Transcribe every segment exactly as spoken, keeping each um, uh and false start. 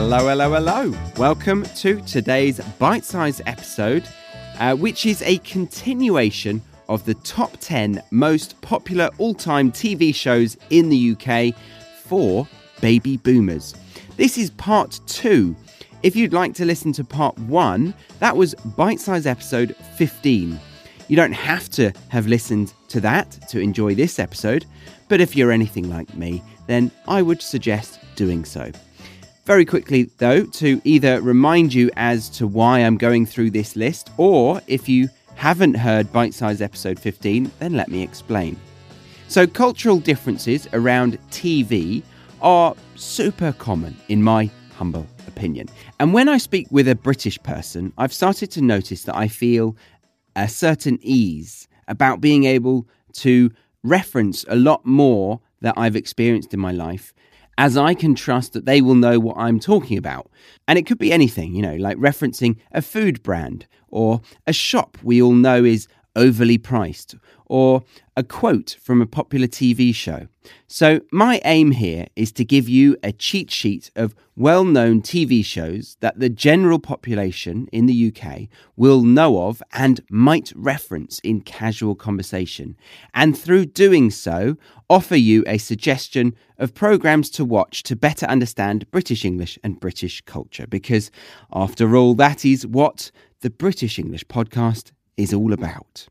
Hello, hello, hello. Welcome to today's bite-sized episode, uh, which is a continuation of the top ten most popular all-time T V shows in the U K for baby boomers. This is part two. If you'd like to listen to part one, that was bite-sized episode fifteen. You don't have to have listened to that to enjoy this episode, but if you're anything like me, then I would suggest doing so. Very quickly, though, to either remind you as to why I'm going through this list, or if you haven't heard Bite-Size episode fifteen, then let me explain. So cultural differences around T V are super common, in my humble opinion. And when I speak with a British person, I've started to notice that I feel a certain ease about being able to reference a lot more that I've experienced in my life, as I can trust that they will know what I'm talking about. And it could be anything, you know, like referencing a food brand or a shop we all know is overly priced, or a quote from a popular T V show. So my aim here is to give you a cheat sheet of well-known T V shows that the general population in the U K will know of and might reference in casual conversation. And through doing so, offer you a suggestion of programs to watch to better understand British English and British culture. Because after all, that is what the British English podcast is all about.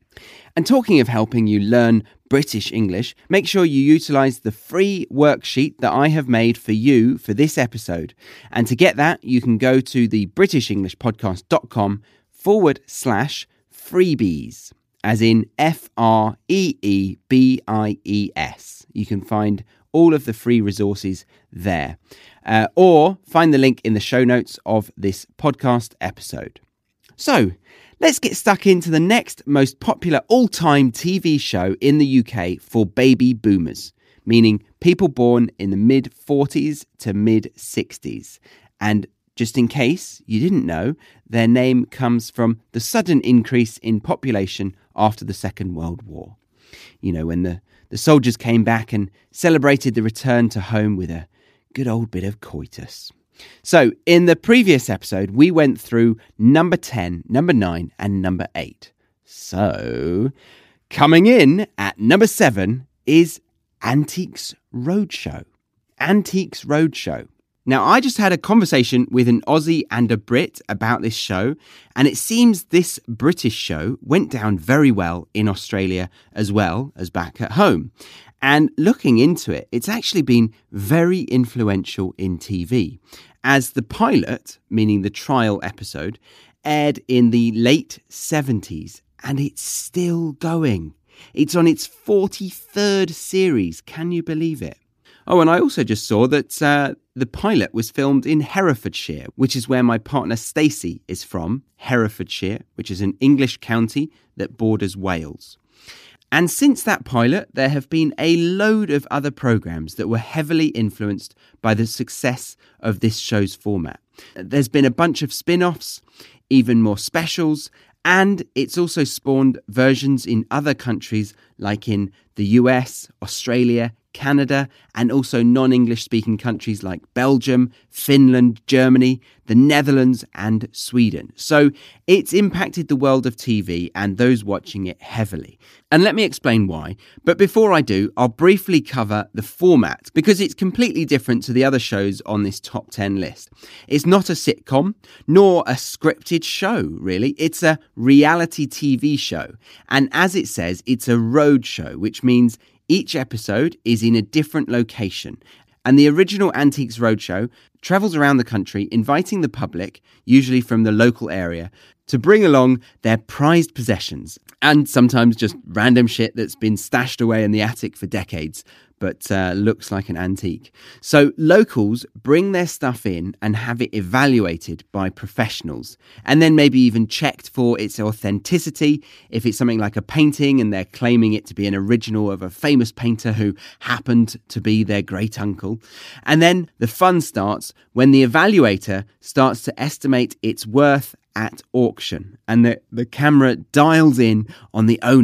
And talking of helping you learn British English, make sure you utilise the free worksheet that I have made for you for this episode. And to get that, you can go to the britishenglishpodcast.com forward slash freebies, as in F R E E B I E S. You can find all of the free resources there. Uh, or find the link in the show notes of this podcast episode. So, let's get stuck into the next most popular all-time T V show in the U K for baby boomers, meaning people born in the mid-forties to mid-sixties. And just in case you didn't know, their name comes from the sudden increase in population after the Second World War. You know, when the, the soldiers came back and celebrated the return to home with a good old bit of coitus. So, in the previous episode, we went through number ten, number nine, and number eight. So, coming in at number seven is Antiques Roadshow. Antiques Roadshow. Now, I just had a conversation with an Aussie and a Brit about this show, and it seems this British show went down very well in Australia as well as back at home. And looking into it, it's actually been very influential in T V, as the pilot, meaning the trial episode, aired in the late seventies, and it's still going. It's on its forty-third series. Can you believe it? Oh, and I also just saw that uh, the pilot was filmed in Herefordshire, which is where my partner Stacey is from, Herefordshire, which is an English county that borders Wales. And since that pilot, there have been a load of other programmes that were heavily influenced by the success of this show's format. There's been a bunch of spin-offs, even more specials, and it's also spawned versions in other countries like in the U S, Australia, Canada, and also non-English speaking countries like Belgium, Finland, Germany, the Netherlands, and Sweden. So it's impacted the world of T V and those watching it heavily. And let me explain why. But before I do, I'll briefly cover the format, because it's completely different to the other shows on this top ten list. It's not a sitcom, nor a scripted show, really. It's a reality T V show. And as it says, it's a road show, which means each episode is in a different location, and the original Antiques Roadshow travels around the country inviting the public, usually from the local area, to bring along their prized possessions, and sometimes just random shit that's been stashed away in the attic for decades, but uh, looks like an antique. So locals bring their stuff in and have it evaluated by professionals, and then maybe even checked for its authenticity. If it's something like a painting and they're claiming it to be an original of a famous painter who happened to be their great uncle. And then the fun starts when the evaluator starts to estimate its worth at auction, and the, the camera dials in on the owner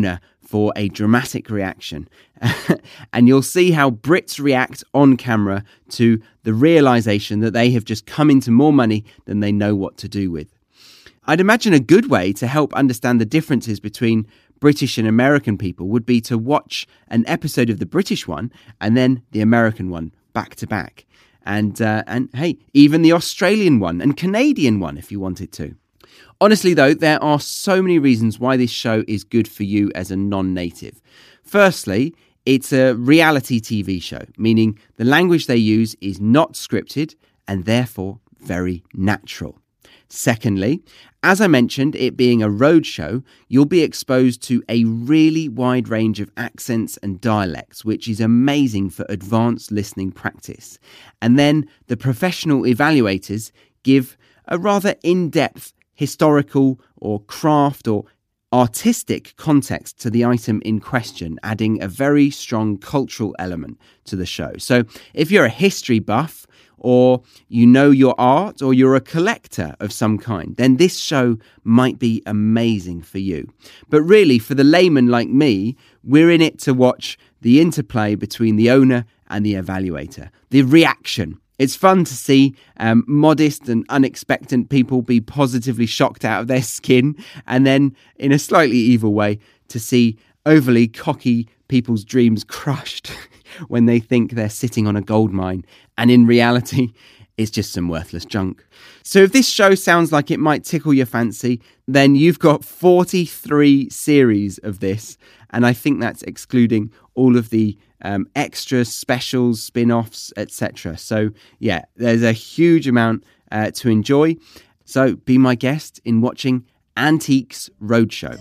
for a dramatic reaction. And you'll see how Brits react on camera to the realization that they have just come into more money than they know what to do with. I'd imagine a good way to help understand the differences between British and American people would be to watch an episode of the British one and then the American one back to back. And, uh, and hey, even the Australian one and Canadian one if you wanted to. Honestly, though, there are so many reasons why this show is good for you as a non-native. Firstly, it's a reality T V show, meaning the language they use is not scripted and therefore very natural. Secondly, as I mentioned, it being a road show, you'll be exposed to a really wide range of accents and dialects, which is amazing for advanced listening practice. And then the professional evaluators give a rather in-depth historical or craft or artistic context to the item in question, adding a very strong cultural element to the show. So if you're a history buff, or you know your art, or you're a collector of some kind, then this show might be amazing for you. But really, for the layman like me, we're in it to watch the interplay between the owner and the evaluator, the reaction. It's fun to see um, modest and unexpectant people be positively shocked out of their skin, and then, in a slightly evil way, to see overly cocky people's dreams crushed when they think they're sitting on a gold mine, and in reality, it's just some worthless junk. So if this show sounds like it might tickle your fancy, then you've got forty-three series of this, and I think that's excluding all of the um, extras, specials, spin-offs, et cetera. So yeah, there's a huge amount uh, to enjoy. So be my guest in watching Antiques Roadshow.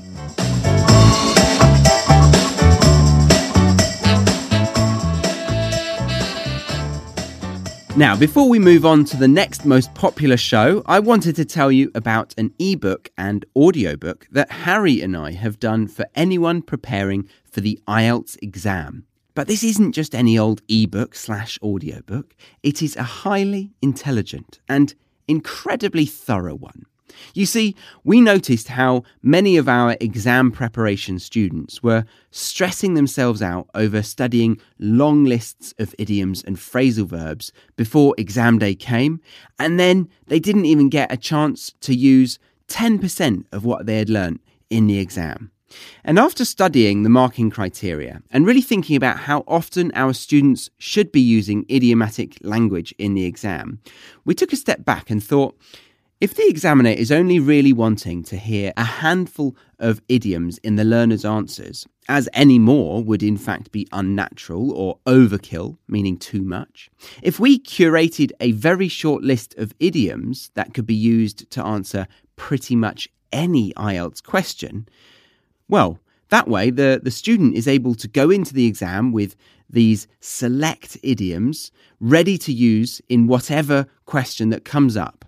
Now, before we move on to the next most popular show, I wanted to tell you about an ebook and audiobook that Harry and I have done for anyone preparing for the I E L T S exam. But this isn't just any old ebook slash audiobook. It is a highly intelligent and incredibly thorough one. You see, we noticed how many of our exam preparation students were stressing themselves out over studying long lists of idioms and phrasal verbs before exam day came, and then they didn't even get a chance to use ten percent of what they had learnt in the exam. And after studying the marking criteria and really thinking about how often our students should be using idiomatic language in the exam, we took a step back and thought, if the examiner is only really wanting to hear a handful of idioms in the learner's answers, as any more would in fact be unnatural or overkill, meaning too much, if we curated a very short list of idioms that could be used to answer pretty much any I E L T S question, well, that way the, the student is able to go into the exam with these select idioms ready to use in whatever question that comes up.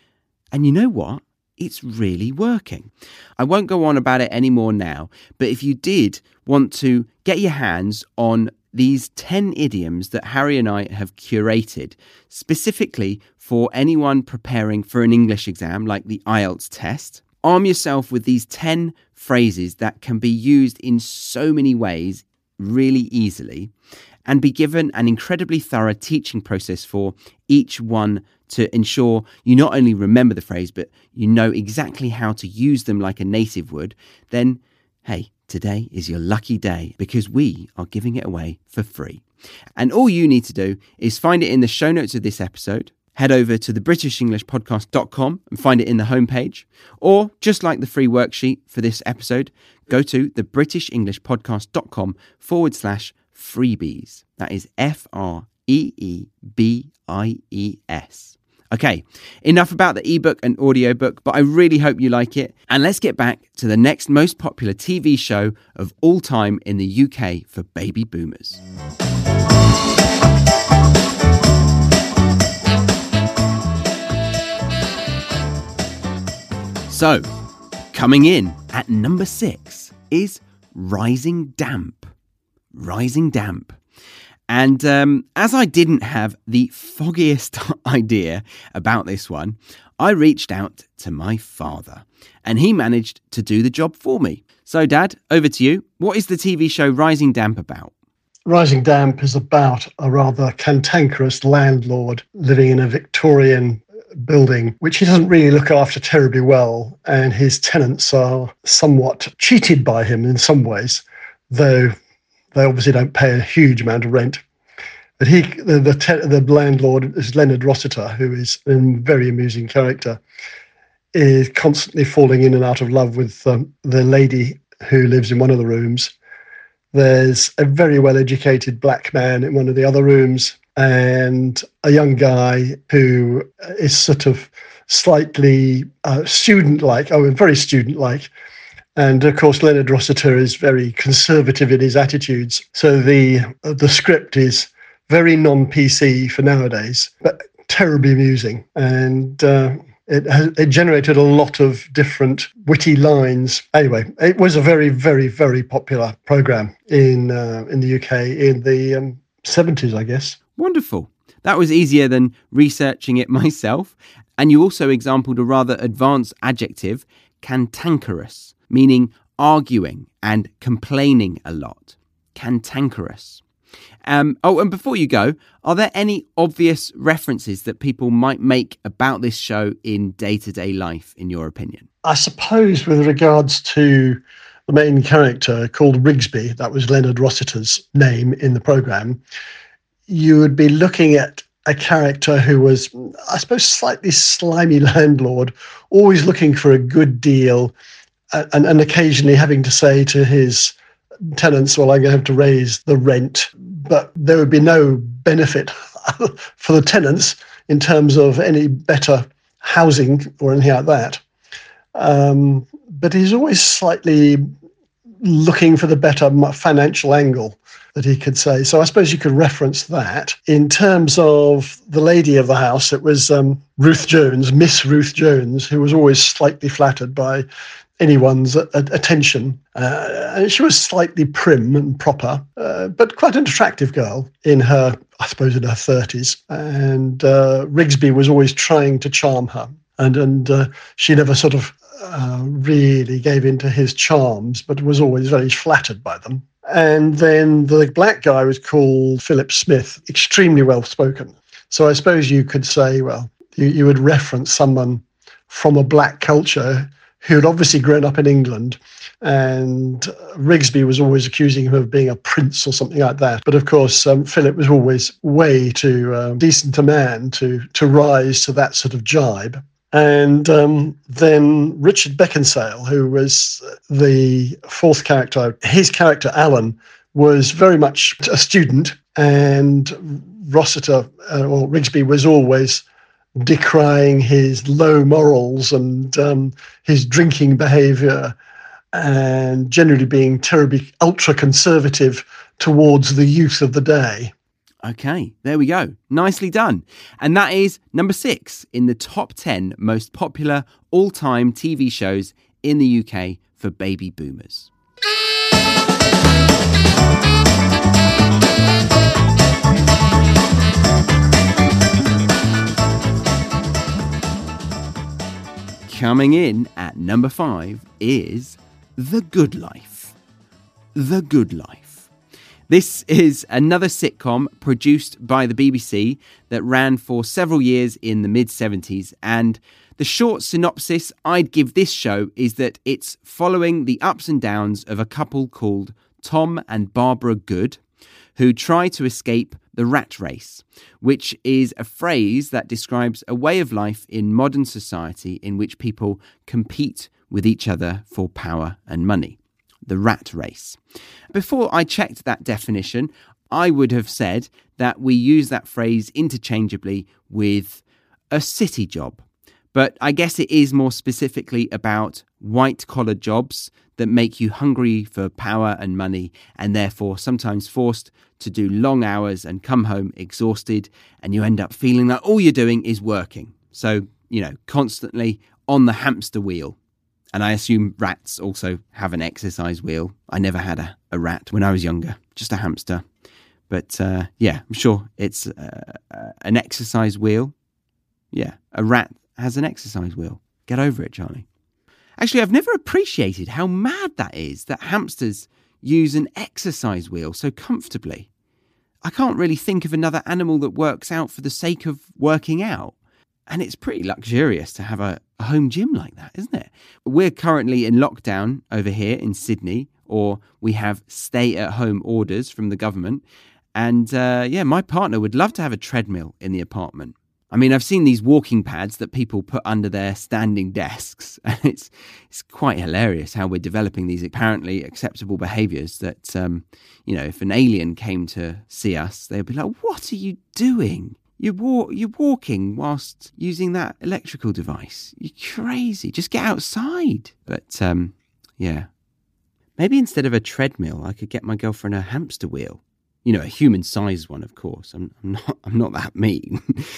And you know what? It's really working. I won't go on about it anymore now, but if you did want to get your hands on these ten idioms that Harry and I have curated specifically for anyone preparing for an English exam like the I E L T S test, arm yourself with these ten phrases that can be used in so many ways really easily, and be given an incredibly thorough teaching process for each one to ensure you not only remember the phrase, but you know exactly how to use them like a native would, then, hey, today is your lucky day because we are giving it away for free. And all you need to do is find it in the show notes of this episode, head over to the british english podcast dot com and find it in the homepage, or just like the free worksheet for this episode, go to the british english podcast dot com forward slash freebies. That is F R E E B I E S. Okay, enough about the ebook and audiobook, but I really hope you like it. And let's get back to the next most popular T V show of all time in the U K for baby boomers. So, coming in at number six is Rising Damp. Rising Damp. And um, as I didn't have the foggiest idea about this one, I reached out to my father, and he managed to do the job for me. So, Dad, over to you. What is the T V show Rising Damp about? Rising Damp is about a rather cantankerous landlord living in a Victorian building, which he doesn't really look after terribly well, and his tenants are somewhat cheated by him in some ways, though they obviously don't pay a huge amount of rent. But he, the the, te- the landlord is Leonard Rossiter, who is a very amusing character, is constantly falling in and out of love with um, the lady who lives in one of the rooms. There's a very well-educated black man in one of the other rooms, and a young guy who is sort of slightly uh, student-like, oh, very student-like. And of course, Leonard Rossiter is very conservative in his attitudes. So the uh, the script is very non-P C for nowadays, but terribly amusing. And uh, it, has, it generated a lot of different witty lines. Anyway, it was a very, very, very popular programme in uh, in the U K in the um, seventies, I guess. Wonderful. That was easier than researching it myself. And you also exampled a rather advanced adjective, cantankerous, meaning arguing and complaining a lot. Cantankerous. Um, oh, and before you go, are there any obvious references that people might make about this show in day-to-day life, in your opinion? I suppose with regards to the main character called Rigsby, that was Leonard Rossiter's name in the programme, you would be looking at a character who was, I suppose, slightly slimy landlord, always looking for a good deal, and, and occasionally having to say to his tenants, well, I'm going to have to raise the rent, but there would be no benefit for the tenants in terms of any better housing or anything like that. Um, but he's always slightly looking for the better financial angle that he could say. So I suppose you could reference that. In terms of the lady of the house, it was um, Ruth Jones, Miss Ruth Jones, who was always slightly flattered by anyone's uh, attention. Uh, and she was slightly prim and proper, uh, but quite an attractive girl in her, I suppose, in her thirties. And uh, Rigsby was always trying to charm her. And, and uh, she never sort of uh, really gave in to his charms, but was always very flattered by them. And then the black guy was called Philip Smith, extremely well-spoken. So I suppose you could say, well, you, you would reference someone from a black culture who had obviously grown up in England, and Rigsby was always accusing him of being a prince or something like that. But of course, um, Philip was always way too um, decent a man to, to rise to that sort of jibe. And um, then Richard Beckinsale, who was the fourth character, his character, Alan, was very much a student, and Rossiter, uh, or Rigsby, was always decrying his low morals and um, his drinking behaviour, and generally being terribly ultra-conservative towards the youth of the day. Okay, there we go. Nicely done. And that is number six in the top ten most popular all-time T V shows in the U K for baby boomers. Coming in at number five is The Good Life. The Good Life. This is another sitcom produced by the B B C that ran for several years in the mid-seventies, and the short synopsis I'd give this show is that it's following the ups and downs of a couple called Tom and Barbara Good, who try to escape the rat race, which is a phrase that describes a way of life in modern society in which people compete with each other for power and money. The rat race. Before I checked that definition, I would have said that we use that phrase interchangeably with a city job. But I guess it is more specifically about white-collar jobs that make you hungry for power and money, and therefore sometimes forced to do long hours and come home exhausted, and you end up feeling like all you're doing is working. So, you know, constantly on the hamster wheel. And I assume rats also have an exercise wheel. I never had a, a rat when I was younger, just a hamster. But uh, yeah, I'm sure it's uh, uh, an exercise wheel. Yeah, a rat has an exercise wheel. Get over it, Charlie. Actually, I've never appreciated how mad that is, that hamsters use an exercise wheel so comfortably. I can't really think of another animal that works out for the sake of working out. And it's pretty luxurious to have a, a home gym like that, isn't it? We're currently in lockdown over here in Sydney, or we have stay-at-home orders from the government. And uh, yeah, my partner would love to have a treadmill in the apartment. I mean, I've seen these walking pads that people put under their standing desks, and it's it's quite hilarious how we're developing these apparently acceptable behaviours that, um, you know, if an alien came to see us, they'd be like, what are you doing? You're, walk, you're walking whilst using that electrical device. You're crazy. Just get outside. But, um, yeah, maybe instead of a treadmill, I could get my girlfriend a hamster wheel. You know, a human-sized one, of course. I'm, I'm not. I'm not that mean,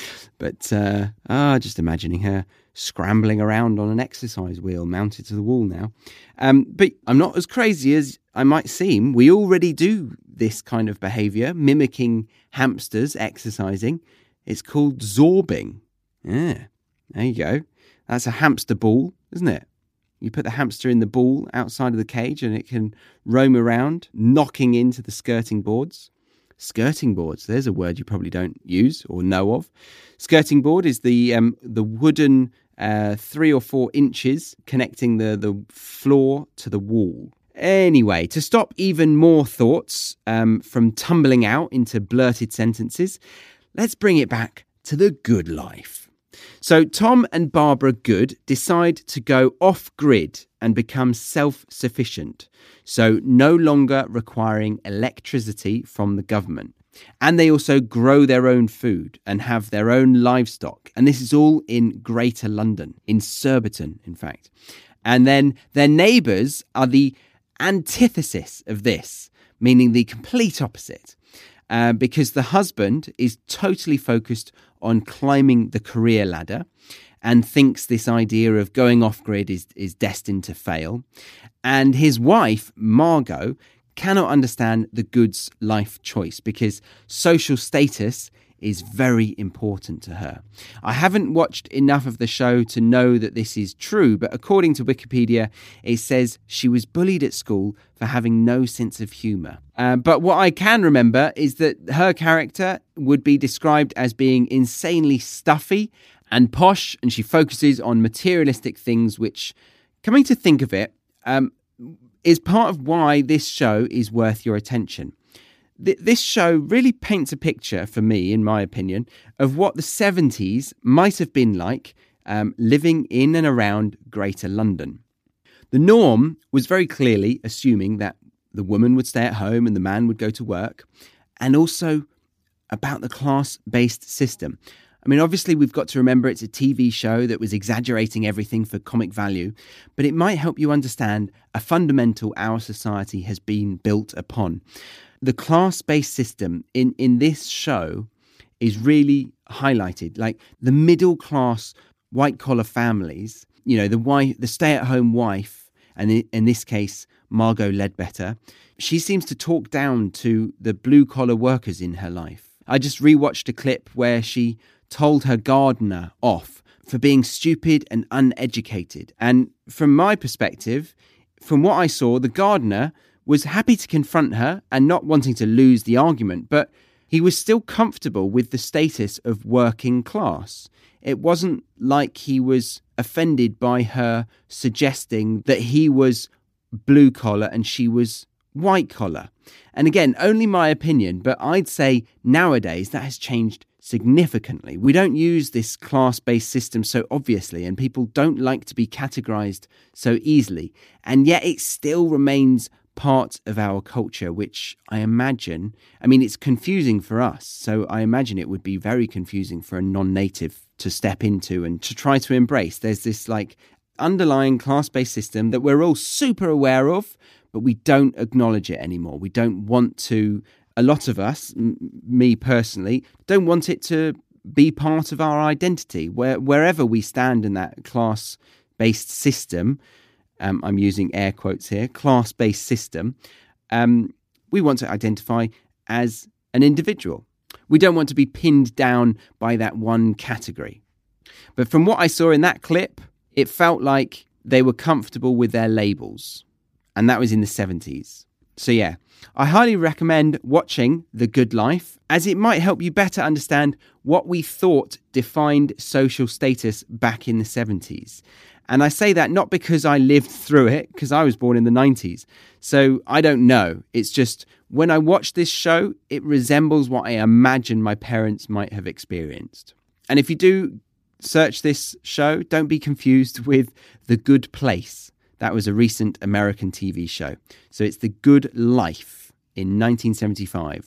but uh, ah, just imagining her scrambling around on an exercise wheel mounted to the wall now. Um, but I'm not as crazy as I might seem. We already do this kind of behaviour, mimicking hamsters exercising. It's called zorbing. Yeah, there you go. That's a hamster ball, isn't it? You put the hamster in the ball outside of the cage, and it can roam around, knocking into the skirting boards. Skirting boards, there's a word you probably don't use or know of. Skirting board is the um, the wooden uh, three or four inches connecting the, the floor to the wall. Anyway, to stop even more thoughts um, from tumbling out into blurted sentences, let's bring it back to the good life. So Tom and Barbara Good decide to go off-grid and become self-sufficient, so no longer requiring electricity from the government. And they also grow their own food and have their own livestock. And this is all in Greater London, in Surbiton, in fact. And then their neighbours are the antithesis of this, meaning the complete opposite. Uh, because the husband is totally focused on climbing the career ladder and thinks this idea of going off-grid is, is destined to fail. And his wife, Margot, cannot understand the Goods' life choice because social status is very important to her. I haven't watched enough of the show to know that this is true, but according to Wikipedia, it says she was bullied at school for having no sense of humour. Uh, but what I can remember is that her character would be described as being insanely stuffy and posh, and she focuses on materialistic things, which, coming to think of it, um, is part of why this show is worth your attention. This show really paints a picture, for me, in my opinion, of what the seventies might have been like um, living in and around Greater London. The norm was very clearly assuming that the woman would stay at home and the man would go to work, and also about the class-based system. I mean, obviously, we've got to remember it's a T V show that was exaggerating everything for comic value, but it might help you understand a fundamental our society has been built upon. The class-based system in, in this show is really highlighted. Like the middle-class white-collar families, you know, the wife, the stay-at-home wife, and in, in this case, Margot Ledbetter, she seems to talk down to the blue-collar workers in her life. I just rewatched a clip where she told her gardener off for being stupid and uneducated. And from my perspective, from what I saw, the gardener was happy to confront her and not wanting to lose the argument, but he was still comfortable with the status of working class. It wasn't like he was offended by her suggesting that he was blue collar and she was white collar. And again, only my opinion, but I'd say nowadays that has changed significantly. We don't use this class-based system so obviously, and people don't like to be categorized so easily. And yet it still remains part of our culture, which I imagine, I mean, it's confusing for us. So I imagine it would be very confusing for a non-native to step into and to try to embrace. There's this like underlying class-based system that we're all super aware of, but we don't acknowledge it anymore. We don't want to, a lot of us, m- me personally, don't want it to be part of our identity. Where, wherever we stand in that class-based system, um, I'm using air quotes here, class-based system, um, we want to identify as an individual. We don't want to be pinned down by that one category. But from what I saw in that clip, it felt like they were comfortable with their labels. And that was in the seventies. So yeah, I highly recommend watching The Good Life, as it might help you better understand what we thought defined social status back in the seventies. And I say that not because I lived through it, because I was born in the nineties. So I don't know. It's just when I watch this show, it resembles what I imagine my parents might have experienced. And if you do search this show, don't be confused with The Good Place. That was a recent American T V show. So it's The Good Life in nineteen seventy-five.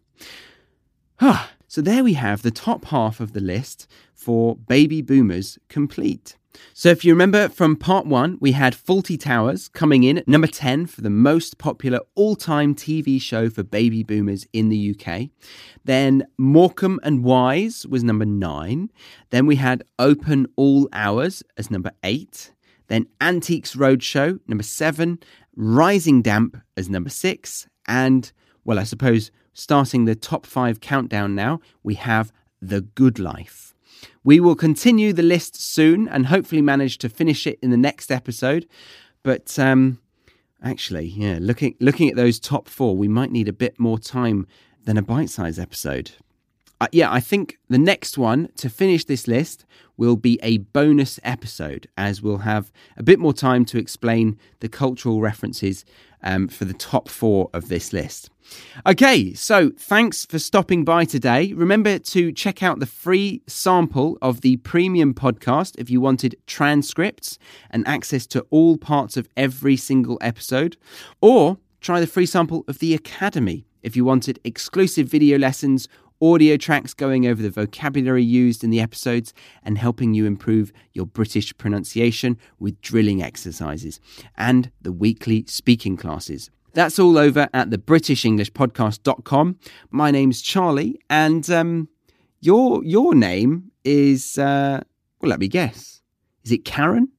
Ah, so there we have the top half of the list for baby boomers complete. So if you remember from part one, we had Fawlty Towers coming in at number ten for the most popular all-time T V show for baby boomers in the U K. Then Morecambe and Wise was number nine. Then we had Open All Hours as number eight. Then Antiques Roadshow, number seven. Rising Damp as number six. And, well, I suppose starting the top five countdown now, we have The Good Life. We will continue the list soon and hopefully manage to finish it in the next episode. But um, actually, yeah, looking looking at those top four, we might need a bit more time than a bite-sized episode. Uh, yeah, I think the next one to finish this list will be a bonus episode, as we'll have a bit more time to explain the cultural references um, for the top four of this list. Okay, so thanks for stopping by today. Remember to check out the free sample of the premium podcast if you wanted transcripts and access to all parts of every single episode, or try the free sample of the Academy if you wanted exclusive video lessons, audio tracks going over the vocabulary used in the episodes and helping you improve your British pronunciation with drilling exercises, and the weekly speaking classes. That's all over at the british english podcast dot com. My name's Charlie, and um, your your name is, uh, well, let me guess. Is it Karen?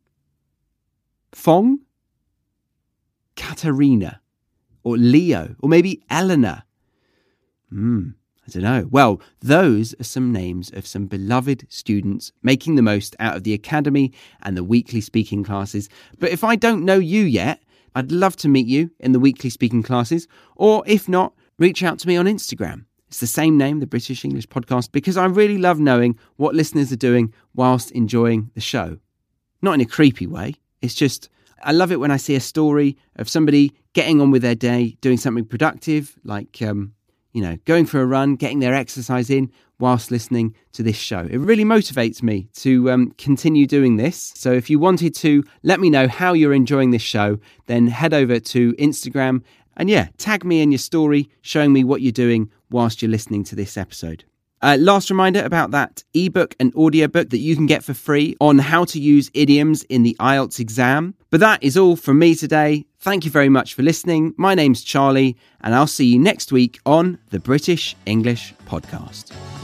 Fong? Katerina? Or Leo? Or maybe Eleanor? Hmm. I don't know. Well, those are some names of some beloved students making the most out of the Academy and the weekly speaking classes. But if I don't know you yet, I'd love to meet you in the weekly speaking classes. Or if not, reach out to me on Instagram. It's the same name, the British English Podcast, because I really love knowing what listeners are doing whilst enjoying the show. Not in a creepy way. It's just, I love it when I see a story of somebody getting on with their day, doing something productive, like, um, you know, going for a run, getting their exercise in whilst listening to this show. It really motivates me to um, continue doing this. So if you wanted to let me know how you're enjoying this show, then head over to Instagram and yeah, tag me in your story showing me what you're doing whilst you're listening to this episode. Uh, last reminder about that ebook and audiobook that you can get for free on how to use idioms in the I E L T S exam. But that is all from me today. Thank you very much for listening. My name's Charlie, and I'll see you next week on the British English Podcast.